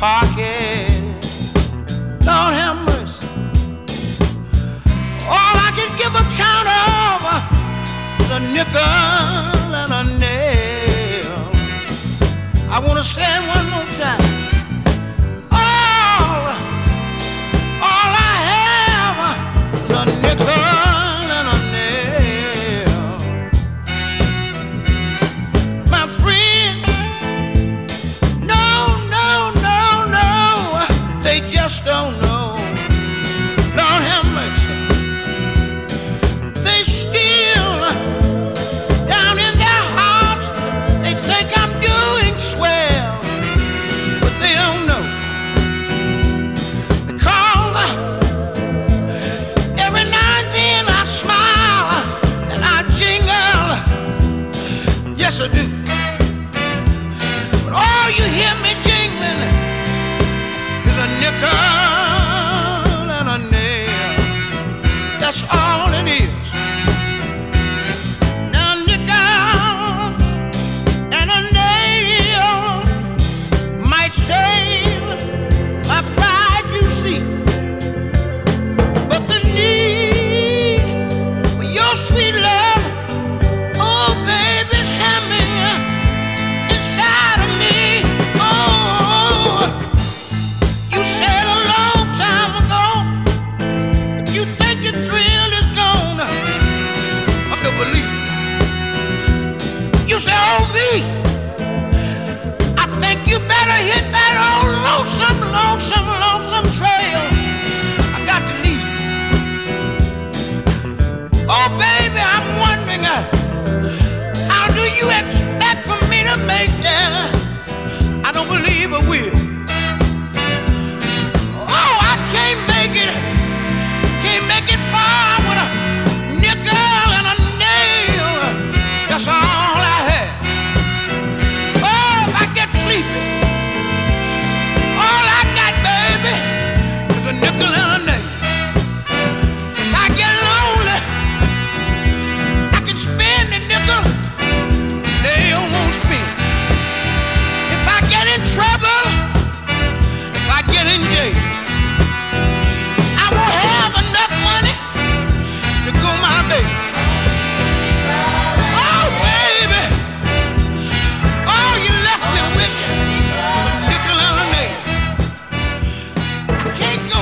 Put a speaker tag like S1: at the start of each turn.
S1: pocket. Lord have mercy. All I can give account of is a nickel and a nail. I want to say it one more time. All I have is a nickel and a nail. My friend, no, they just don't know. Lord have mercy. They still, down in their hearts, they think I'm doing swell, but they don't know. Because every now and then I smile and I jingle, yes I do. But all you hear me jingling is a nickel and a nail. That's all it is. Now nickel and a nail might save my pride, you see, but the need for your sweet love, oh baby's hammering inside of me. Oh, you said a long time ago, if you think your thrill is gone, I can believe. You say, oh V, I think you better hit that old lonesome trail. I got to leave. Oh baby, I'm wondering, how do you expect for me to make that? I don't believe I will. Oh, I can't make it far with a nickel and a nail. That's all I have. Oh, if I get sleepy, all I got, baby, is a nickel and a nail. If I get lonely, I can spend the nickel, nail won't spin. If I get in trouble, if I get in jail, I won't have enough money to go my baby. Oh, baby. Oh, you left me with nickel and a nail. I can't